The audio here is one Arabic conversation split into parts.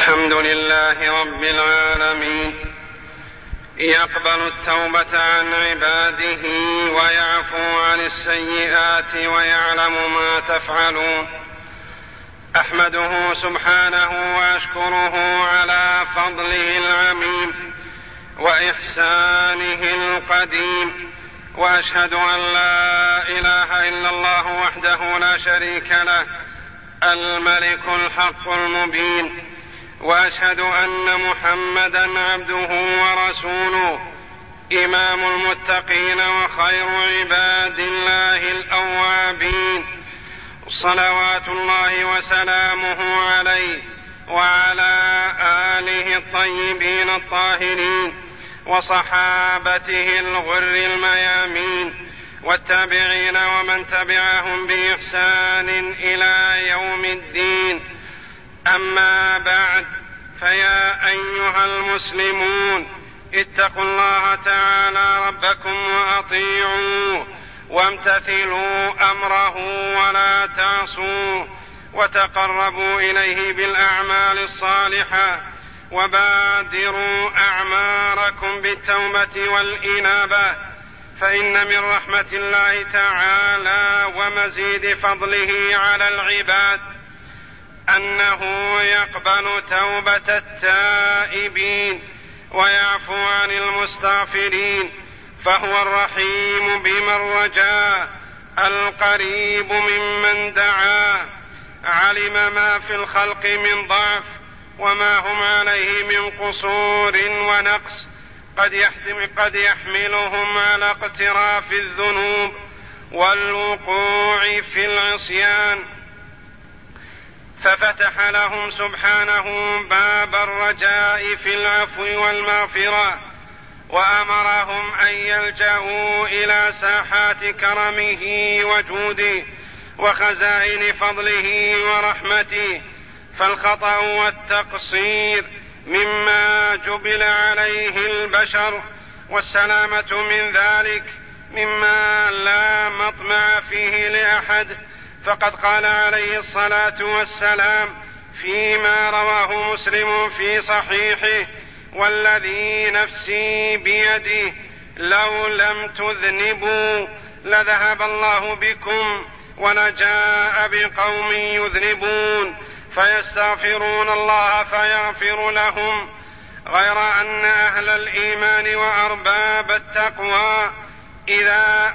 الحمد لله رب العالمين، يقبل التوبة عن عباده ويعفو عن السيئات ويعلم ما تفعلون. أحمده سبحانه وأشكره على فضله العميم وإحسانه القديم، وأشهد أن لا إله إلا الله وحده لا شريك له الملك الحق المبين، وأشهد أن محمدًا عبده ورسوله إمام المتقين وخير عباد الله الأوابين، صلوات الله وسلامه عليه وعلى آله الطيبين الطاهرين وصحابته الغر الميامين والتابعين ومن تبعهم بإحسان إلى يوم الدين. أما بعد، فيا أيها المسلمون، اتقوا الله تعالى ربكم وأطيعوه وامتثلوا أمره ولا تعصوه، وتقربوا إليه بالأعمال الصالحة، وبادروا أعماركم بالتوبة والإنابة، فإن من رحمة الله تعالى ومزيد فضله على العباد أنه يقبل توبة التائبين ويعفو عن المستغفرين، فهو الرحيم بمن رجا، القريب ممن دعا، علم ما في الخلق من ضعف وما هم عليه من قصور ونقص قد يحملهم على اقتراف الذنوب والوقوع في العصيان، ففتح لهم سبحانه باب الرجاء في العفو والمغفرة، وأمرهم أن يلجأوا إلى ساحات كرمه وجوده وخزائن فضله ورحمته، فالخطأ والتقصير مما جبل عليه البشر، والسلامة من ذلك مما لا مطمع فيه لأحد، فقد قال عليه الصلاة والسلام فيما رواه مسلم في صحيحه: والذي نفسي بيده لو لم تذنبوا لذهب الله بكم ولجاء بقوم يذنبون فيستغفرون الله فيغفر لهم، غير أن أهل الإيمان وأرباب التقوى إذا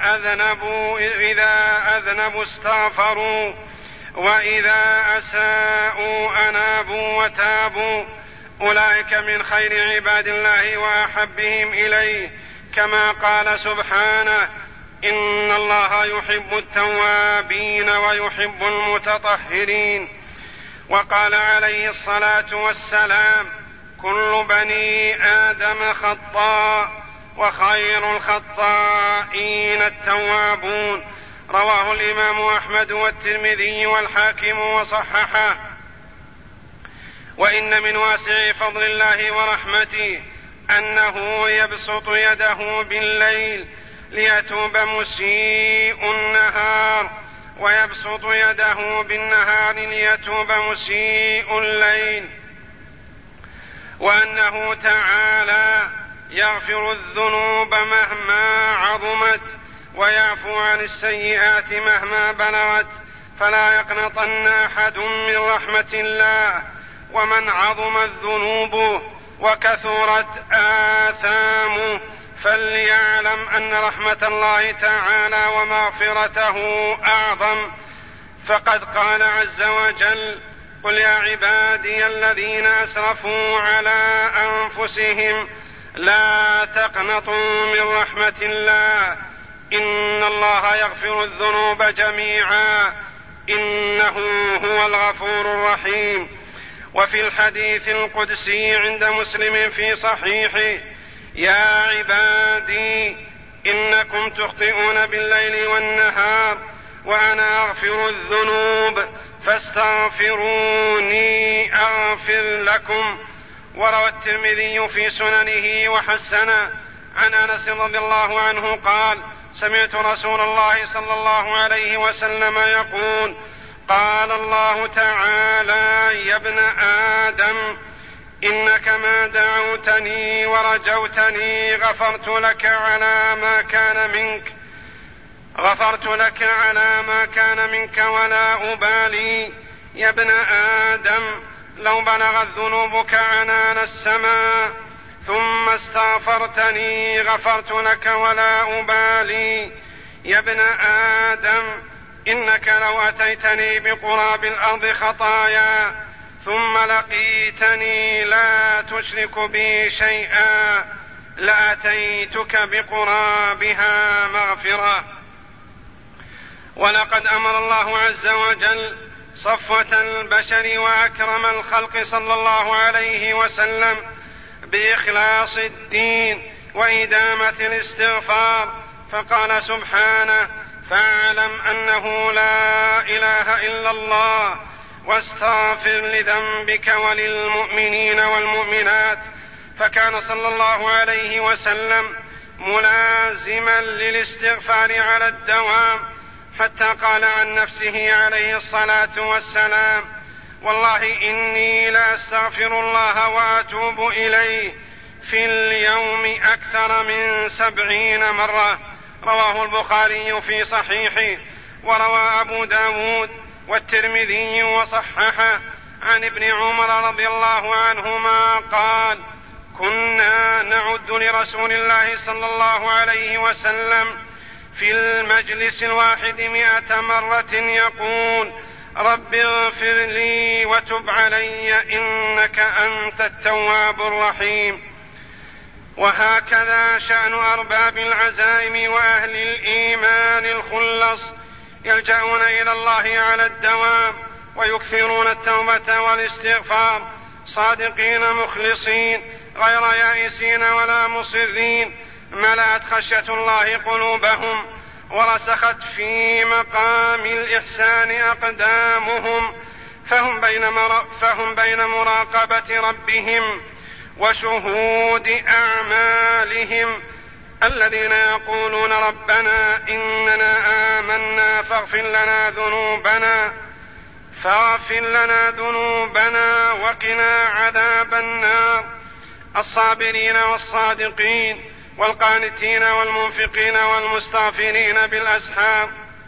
أذنبوا استغفروا، وإذا أساءوا أنابوا وتابوا، أولئك من خير عباد الله وأحبهم إليه، كما قال سبحانه: إن الله يحب التوابين ويحب المتطهرين. وقال عليه الصلاة والسلام: كل بني آدم خطاء وخير الخطائين التوابون، رواه الإمام أحمد والترمذي والحاكم وصححه. وإن من واسع فضل الله ورحمته أنه يبسط يده بالليل ليتوب مسيء النهار، ويبسط يده بالنهار ليتوب مسيء الليل، وأنه تعالى يغفر الذنوب مهما عظمت ويعفو عن السيئات مهما بلغت، فلا يقنطن أحد من رحمة الله. ومن عظمت ذنوبه وكثرت آثامه فليعلم أن رحمة الله تعالى ومغفرته أعظم، فقد قال عز وجل: قل يا عبادي الذين أسرفوا على أنفسهم لا تقنطوا من رحمة الله، إن الله يغفر الذنوب جميعا إنه هو الغفور الرحيم. وفي الحديث القدسي عند مسلم في صحيحه: يا عبادي إنكم تخطئون بالليل والنهار وأنا أغفر الذنوب فاستغفروني أغفر لكم. وروى الترمذي في سننه وحسن عن أنس رضي الله عنه قال: سمعت رسول الله صلى الله عليه وسلم يقول: قال الله تعالى: يا ابن آدم إنك ما دعوتني ورجوتني غفرت لك على ما كان منك ولا أبالي. يا ابن آدم لو بلغت ذنوبك عنان السماء ثم استغفرتني غفرت لك ولا أبالي. يا ابن آدم إنك لو أتيتني بقراب الأرض خطايا ثم لقيتني لا تشرك بي شيئا لأتيتك بقرابها مغفرة. ولقد أمر الله عز وجل صفوة البشر وأكرم الخلق صلى الله عليه وسلم بإخلاص الدين وإدامة الاستغفار، فقال سبحانه: فاعلم أنه لا إله إلا الله واستغفر لذنبك وللمؤمنين والمؤمنات. فكان صلى الله عليه وسلم ملازما للاستغفار على الدوام، حتى قال عن نفسه عليه الصلاة والسلام: والله إني لأستغفر الله وأتوب إليه في اليوم أكثر من 70 مرة. رواه البخاري في صحيحه، وروى أبو داود والترمذي وصححه عن ابن عمر رضي الله عنهما قال: كنا نعد لرسول الله صلى الله عليه وسلم في المجلس الواحد 100 مرة يقول: رب اغفر لي وتب علي إنك أنت التواب الرحيم. وهكذا شأن أرباب العزائم وأهل الإيمان الخلص، يلجأون إلى الله على الدوام ويكثرون التوبة والاستغفار صادقين مخلصين غير يائسين ولا مصرين. ملأت خشية الله قلوبهم ورسخت في مقام الإحسان أقدامهم، فهم بين مراقبة ربهم وشهود أعمالهم، الذين يقولون: ربنا إننا آمنا فاغفر لنا ذنوبنا وقنا عذاب النار. الصابرين والصادقين والقانتين والمنفقين والمستغفرين بالأسحار،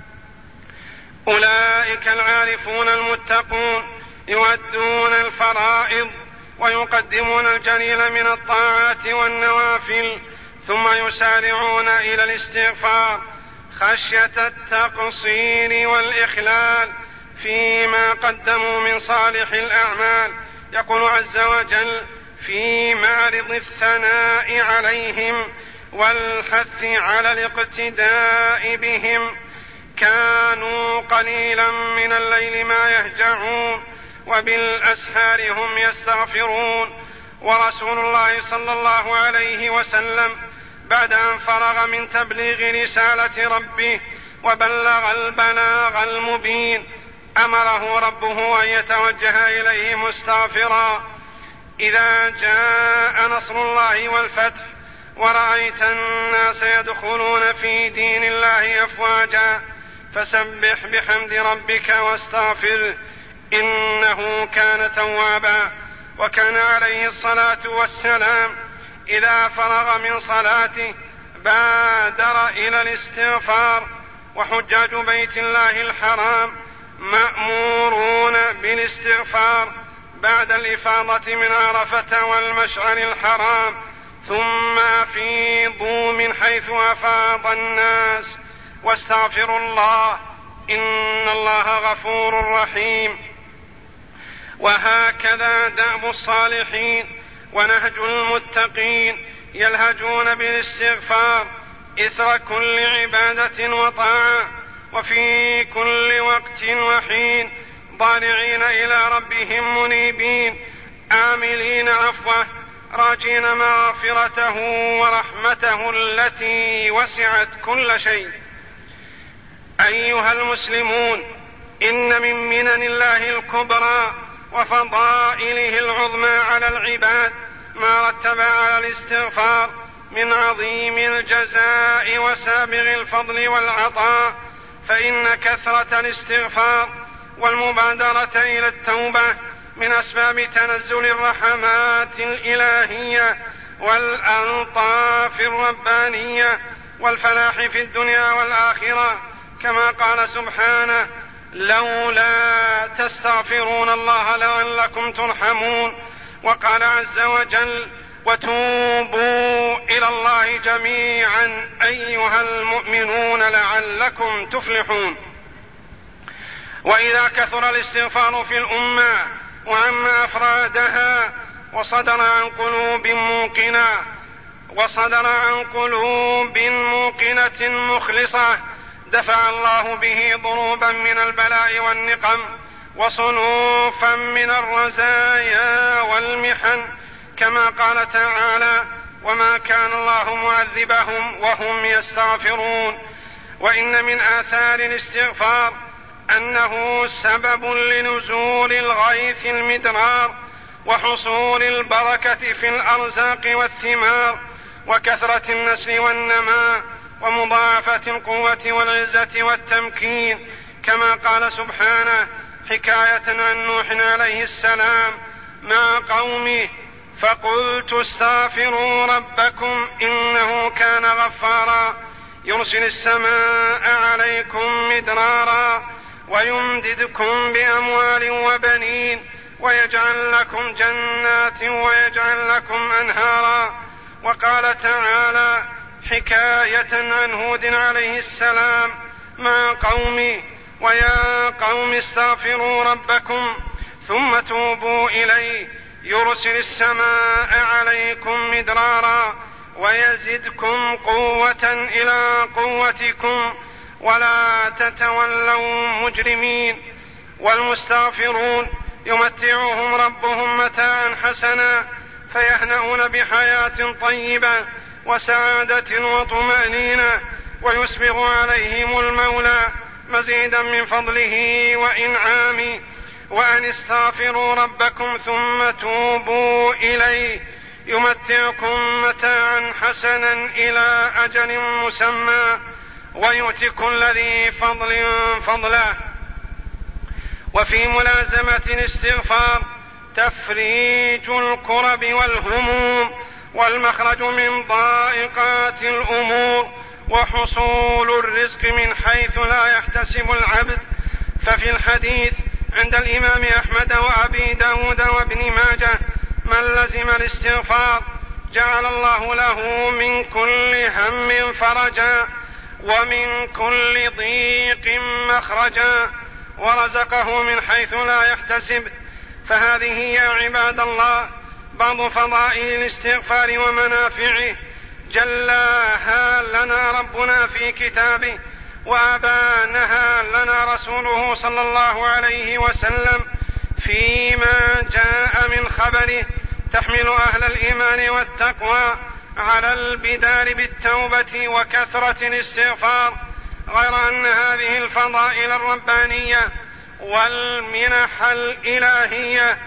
أولئك العارفون المتقون يؤدون الفرائض ويقدمون الجليل من الطاعات والنوافل، ثم يسارعون إلى الاستغفار خشية التقصير والإخلال فيما قدموا من صالح الأعمال. يقول عز وجل في معرض الثناء عليهم والحث على الاقتداء بهم: كانوا قليلا من الليل ما يهجعون وبالأسحار هم يستغفرون. ورسول الله صلى الله عليه وسلم بعد أن فرغ من تبليغ رسالة ربه وبلغ البلاغ المبين أمره ربه أن يتوجه إليه مستغفرا: إذا جاء نصر الله والفتح ورأيت الناس يدخلون في دين الله أفواجا فسبح بحمد ربك واستغفره إنه كان توابا. وكان عليه الصلاة والسلام إذا فرغ من صلاته بادر إلى الاستغفار. وحجاج بيت الله الحرام مأمورون بالاستغفار بعد الإفاضة من عرفة والمشعر الحرام، ثم أفيضوا من حيث أفاض الناس واستغفروا الله إن الله غفور رحيم. وهكذا دأب الصالحين ونهج المتقين يلهجون بالاستغفار إثر كل عبادة وطاعة وفي كل وقت وحين، ضارعين إلى ربهم منيبين آملين عفوه راجين مغفرته ورحمته التي وسعت كل شيء. أيها المسلمون، إن من منن الله الكبرى وفضائله العظمى على العباد ما رتب على الاستغفار من عظيم الجزاء وسابغ الفضل والعطاء. فإن كثرة الاستغفار والمبادرة إلى التوبة من أسباب تنزل الرحمات الإلهية والألطاف الربانية والفلاح في الدنيا والآخرة، كما قال سبحانه: لولا تستغفرون الله لعلكم ترحمون. وقال عز وجل: وتوبوا إلى الله جميعا أيها المؤمنون لعلكم تفلحون. وإذا كثر الاستغفار في الأمة وعم أفرادها وصدر عن قلوب موقنة مخلصة، دفع الله به ضروبا من البلاء والنقم وصنوفا من الرزايا والمحن، كما قال تعالى: وما كان الله معذبهم وهم يستغفرون. وإن من آثار الاستغفار أنه سبب لنزول الغيث المدرار وحصول البركة في الأرزاق والثمار وكثرة النسل والنماء ومضاعفة القوة والعزة والتمكين، كما قال سبحانه حكاية عن نوح عليه السلام مع قومه: فقلت استغفروا ربكم إنه كان غفارا يرسل السماء عليكم مدرارا ويمددكم بأموال وبنين ويجعل لكم جنات ويجعل لكم أنهارا. وقال تعالى حكاية عن هود عليه السلام مع قومه: ويا قوم استغفروا ربكم ثم توبوا إليه يرسل السماء عليكم مدرارا ويزدكم قوة إلى قوتكم ولا تتولوا مجرمين. والمستغفرون يمتعهم ربهم متاعا حسنا فيهنؤون بحياة طيبة وسعادة وطمأنينة، ويسبغ عليهم المولى مزيدا من فضله وإنعامه. وأن استغفروا ربكم ثم توبوا إليه يمتعكم متاعا حسنا إلى أجل مسمى ويؤتي كل ذي فضل فضله. وفي ملازمة الاستغفار تفريج الكرب والهموم والمخرج من ضائقات الأمور وحصول الرزق من حيث لا يحتسب العبد. ففي الحديث عند الإمام أحمد وأبي داود وابن ماجه: من لزم الاستغفار جعل الله له من كل هم فرجا ومن كل ضيق مخرجا ورزقه من حيث لا يحتسب. فهذه يا عباد الله بعض فضائل الاستغفار ومنافعه جلاها لنا ربنا في كتابه وأبانها لنا رسوله صلى الله عليه وسلم فيما جاء من خبره تحمل أهل الإيمان والتقوى على البدار بالتوبة وكثرة الاستغفار، غير أن هذه الفضائل الربانية والمنح الإلهية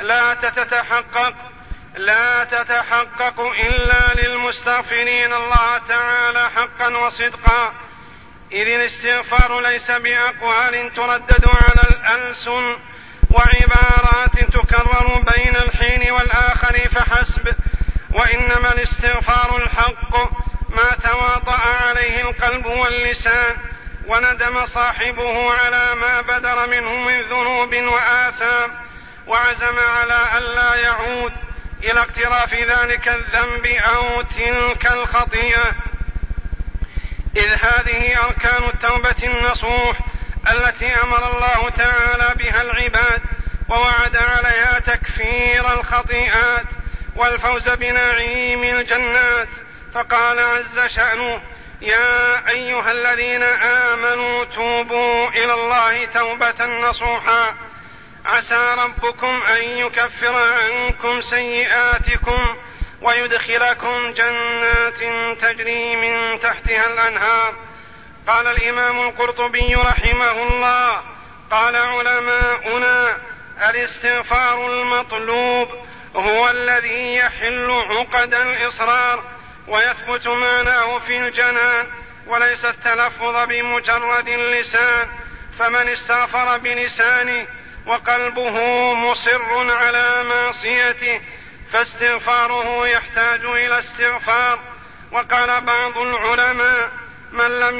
لا تتحقق إلا للمستغفرين الله تعالى حقا وصدقا، إذ الاستغفار ليس بأقوال تردد على الألسن وعبارات تكرر بين الحين والآخر فحسب، وإنما الاستغفار الحق ما تواطأ عليه القلب واللسان وندم صاحبه على ما بدر منه من ذنوب وآثام وعزم على ألا يعود إلى اقتراف ذلك الذنب أو تلك الخطيئة، إذ هذه أركان التوبة النصوح التي أمر الله تعالى بها العباد ووعد عليها تكفير الخطيئات والفوز بنعيم الجنات. فقال عز شأنه: يا أيها الذين آمنوا توبوا إلى الله توبة نصوحا عسى ربكم أن يكفر عنكم سيئاتكم ويدخلكم جنات تجري من تحتها الأنهار. قال الإمام القرطبي رحمه الله: قال علماؤنا: الاستغفار المطلوب هو الذي يحل عقد الإصرار ويثبت معناه في الجنان وليس التلفظ بمجرد اللسان. فمن استغفر بلسانه وقلبه مصر على معصيته، فاستغفاره يحتاج إلى استغفار. وقال بعض العلماء: من لم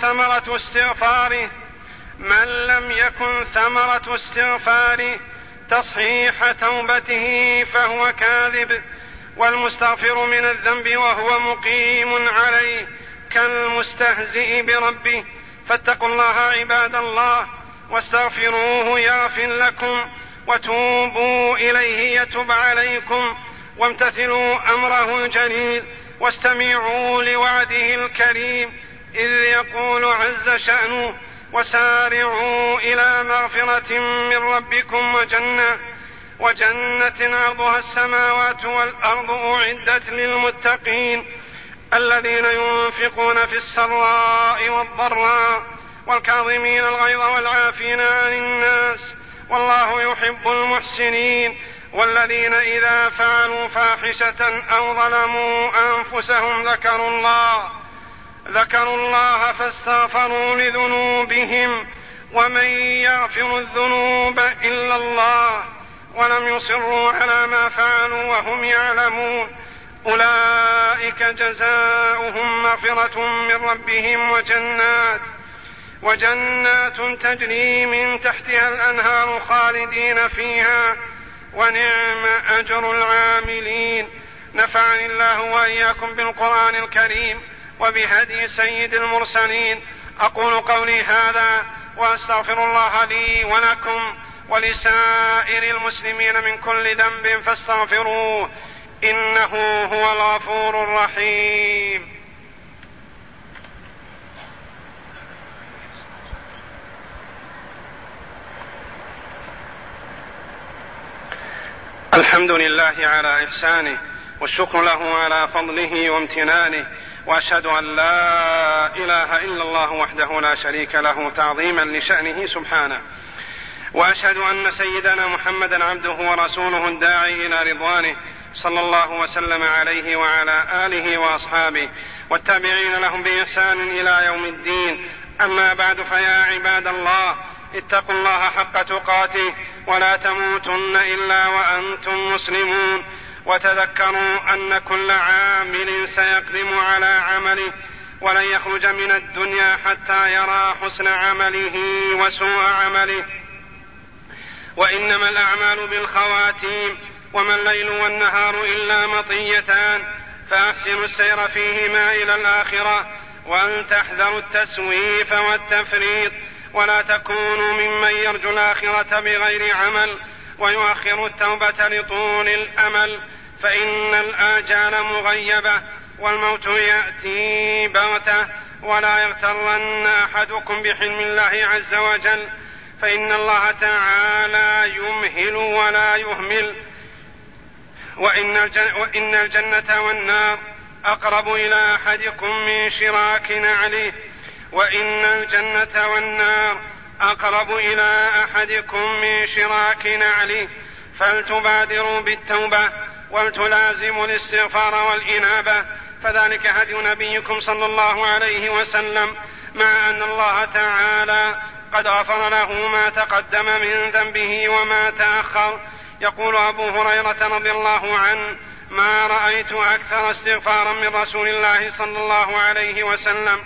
يكن ثمرة استغفاره تصحيح توبته فهو كاذب، والمستغفر من الذنب وهو مقيم عليه كالمستهزئ بربه. فاتقوا الله عباد الله واستغفروه يغفر لكم، وتوبوا إليه يتب عليكم، وامتثلوا أمره الجليل، واستمعوا لوعده الكريم إذ يقول عز شأنه: وسارعوا إلى مغفرة من ربكم وجنة عرضها السماوات والأرض أعدت للمتقين الذين ينفقون في السراء والضراء والكاظمين الغيظ والعافين عن الناس والله يحب المحسنين. والذين إذا فعلوا فاحشة أو ظلموا أنفسهم ذكروا الله فاستغفروا لذنوبهم ومن يغفر الذنوب إلا الله ولم يصروا على ما فعلوا وهم يعلمون أولئك جزاؤهم مغفرة من ربهم وجنات تجري من تحتها الأنهار خالدين فيها ونعم أجر العاملين. نفعني الله وإياكم بالقرآن الكريم وبهدي سيد المرسلين. أقول قولي هذا وأستغفر الله لي ولكم ولسائر المسلمين من كل ذنب فاستغفروه إنه هو الغفور الرحيم. الحمد لله على إحسانه، والشكر له على فضله وامتنانه، وأشهد أن لا إله إلا الله وحده لا شريك له تعظيما لشأنه سبحانه، وأشهد أن سيدنا محمدا عبده ورسوله الداعي إلى رضوانه صلى الله وسلم عليه وعلى آله وأصحابه والتابعين لهم بإحسان إلى يوم الدين. أما بعد، فيا عباد الله اتقوا الله حق تقاته ولا تموتن إلا وأنتم مسلمون، وتذكروا أن كل عامل سيقدم على عمله ولن يخرج من الدنيا حتى يرى حسن عمله وسوء عمله، وإنما الأعمال بالخواتيم، وما الليل والنهار إلا مطيتان، فأحسنوا السير فيهما إلى الآخرة، وأن تحذروا التسويف والتفريط، ولا تكونوا ممن يرجو الآخرة بغير عمل ويؤخر التوبة لطول الأمل، فإن الآجال مغيبة والموت يأتي بغتة، ولا يغترن أحدكم بحلم الله عز وجل، فإن الله تعالى يمهل ولا يهمل، وإن الجنة والنار أقرب إلى أحدكم من شراك نعله، وإن الجنة والنار أقرب إلى أحدكم من شراك نعله، فلتبادروا بالتوبة ولتلازموا الاستغفار والإنابة، فذلك هدي نبيكم صلى الله عليه وسلم، مع أن الله تعالى قد غفر له ما تقدم من ذنبه وما تأخر. يقول أبو هريرة رضي الله عنه: ما رأيت أكثر استغفارا من رسول الله صلى الله عليه وسلم.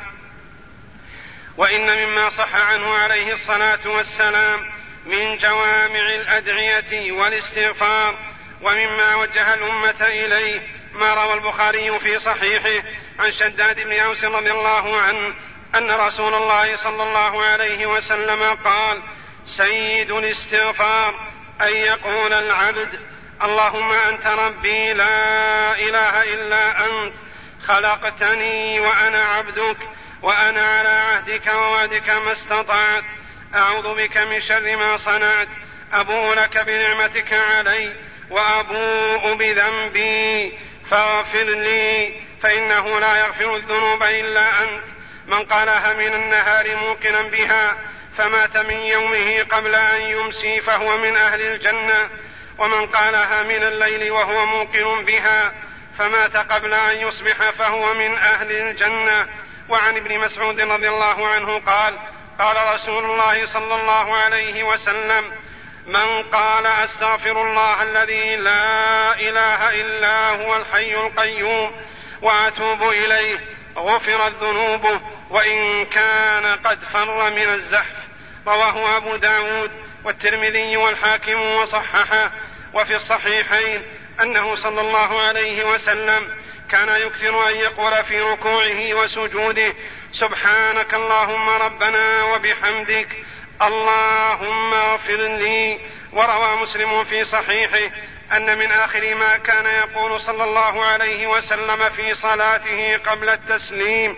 وإن مما صح عنه عليه الصلاة والسلام من جوامع الأدعية والاستغفار ومما وجه الأمة إليه ما روى البخاري في صحيحه عن شداد بن أوس رضي الله عنه أن رسول الله صلى الله عليه وسلم قال: سيد الاستغفار أن يقول العبد: اللهم أنت ربي لا إله إلا أنت، خلقتني وأنا عبدك، وأنا على عهدك ووعدك ما استطعت، أعوذ بك من شر ما صنعت، أبوء لك بنعمتك علي وأبوء بذنبي فاغفر لي، فإنه لا يغفر الذنوب إلا أنت. من قالها من النهار موقنا بها فمات من يومه قبل أن يمسي فهو من أهل الجنة، ومن قالها من الليل وهو موقن بها فمات قبل أن يصبح فهو من أهل الجنة. وعن ابن مسعود رضي الله عنه قال: قال رسول الله صلى الله عليه وسلم: من قال أستغفر الله الذي لا إله إلا هو الحي القيوم وأتوب إليه غفرت ذنوبه وإن كان قد فر من الزحف. رواه أبو داود والترمذي والحاكم وصححه. وفي الصحيحين أنه صلى الله عليه وسلم كان يكثر أن يقول في ركوعه وسجوده سبحانك اللهم ربنا وبحمدك اللهم اغفر لي. وروى مسلم في صحيحه أن من آخر ما كان يقول صلى الله عليه وسلم في صلاته قبل التسليم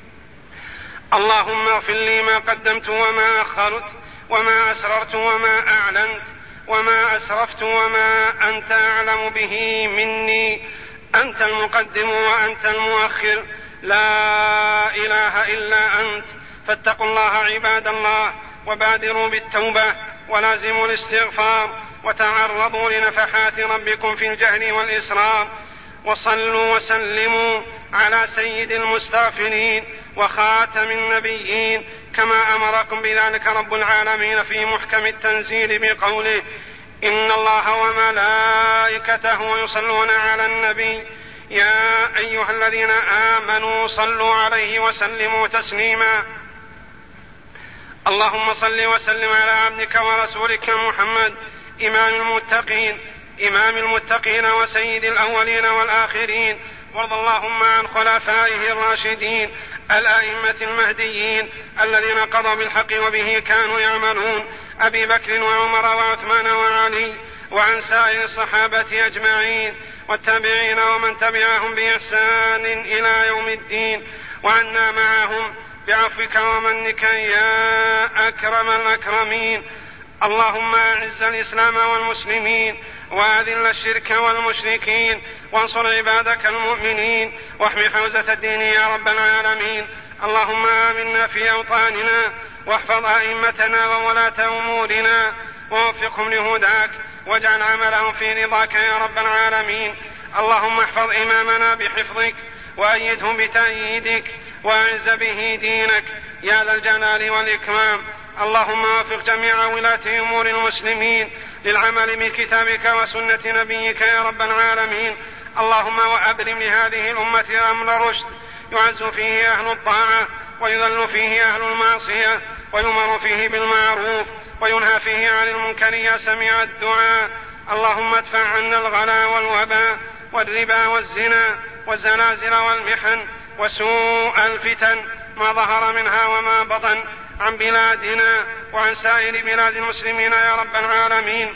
اللهم اغفر لي ما قدمت وما أخرت وما أسررت وما أعلنت وما أسرفت وما أنت أعلم به مني أنت المقدم وأنت المؤخر لا إله إلا أنت. فاتقوا الله عباد الله وبادروا بالتوبة ولازموا الاستغفار وتعرضوا لنفحات ربكم في الجهل والإسرار. وصلوا وسلموا على سيد المستغفرين وخاتم النبيين كما أمركم بذلك رب العالمين في محكم التنزيل بقوله إن الله وملائكته يصلون على النبي يا أيها الذين آمنوا صلوا عليه وسلموا تسليما. اللهم صل وسلم على عبدك ورسولك محمد إمام المتقين وسيد الأولين والآخرين. وارض اللهم عن خلفائه الراشدين الأئمة المهديين الذين قضوا بالحق وبه كانوا يعملون أبي بكر وعمر وعثمان وعلي وعن سائر الصحابة أجمعين والتابعين ومن تبعهم بإحسان إلى يوم الدين وعنا معهم بعفوك ومنك يا أكرم الأكرمين. اللهم أعز الإسلام والمسلمين وأذل الشرك والمشركين وانصر عبادك المؤمنين واحم حوزة الدين يا رب العالمين. اللهم آمنا في أوطاننا واحفظ أئمتنا وولاة أمورنا ووفقهم لهداك واجعل عملهم في رضاك يا رب العالمين. اللهم احفظ إمامنا بحفظك وأيده بتأييدك وأعز به دينك يا ذا الجلال والإكرام. اللهم وفق جميع ولاة أمور المسلمين للعمل بكتابك وسنة نبيك يا رب العالمين. اللهم وأبرم لهذه الأمة أمر رشد يعز فيه أهل الطاعة ويذل فيه أهل المعصية ويؤمر فيه بالمعروف وينهى فيه عن المنكر يا سميع الدعاء. اللهم ادفع عنا الغلا والوباء والربا والزنا والزلازل والمحن وسوء الفتن ما ظهر منها وما بطن عن بلادنا وعن سائر بلاد المسلمين يا رب العالمين.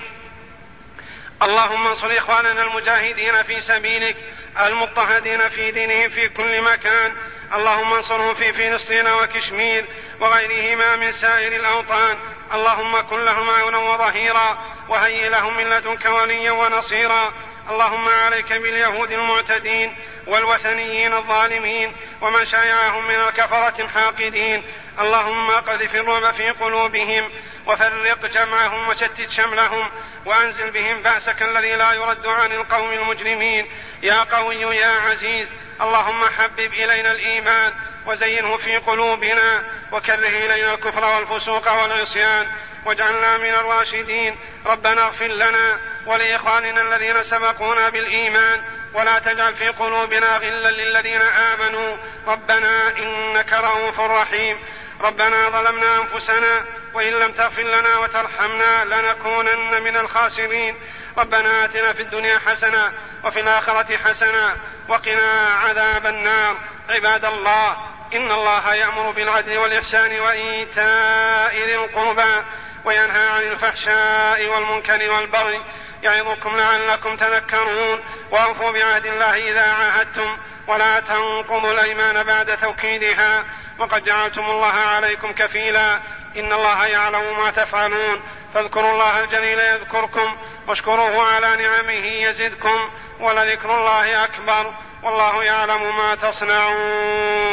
اللهم انصر إخواننا المجاهدين في سبيلك المضطهدين في دينهم في كل مكان. اللهم انصرهم في فلسطين وكشمير وغيرهما من سائر الأوطان. اللهم كن لهم عونا وظهيرا وهيئ لهم من لدنك وليا ونصيرا. اللهم عليك باليهود المعتدين والوثنيين الظالمين ومن شايعهم من الكفرة الحاقدين. اللهم اقذف الرعب في قلوبهم وفرق جمعهم وشتت شملهم وأنزل بهم بأسك الذي لا يرد عن القوم المجرمين يا قوي يا عزيز. اللهم حبب إلينا الإيمان وزينه في قلوبنا وكره إلينا الكفر والفسوق والعصيان واجعلنا من الراشدين. ربنا اغفر لنا ولإخواننا الذين سبقونا بالإيمان ولا تجعل في قلوبنا غلا للذين آمنوا ربنا إنك رؤوف رحيم. ربنا ظلمنا أنفسنا وإن لم تغفر لنا وترحمنا لنكونن من الخاسرين. ربنا آتنا في الدنيا حسنة وفي الآخرة حسنة وقنا عذاب النار. عباد الله إن الله يأمر بالعدل والإحسان وإيتاء ذي القربى وينهى عن الفحشاء والمنكر والبغي يعظكم لعلكم تذكرون. وأوفوا بعهد الله إذا عاهدتم ولا تنقضوا الأيمان بعد توكيدها وقد جعلتم الله عليكم كفيلا إن الله يعلم ما تفعلون. فاذكروا الله الجليل يذكركم واشكروه على نعمه يزدكم ولذكر الله أكبر والله يعلم ما تصنعون.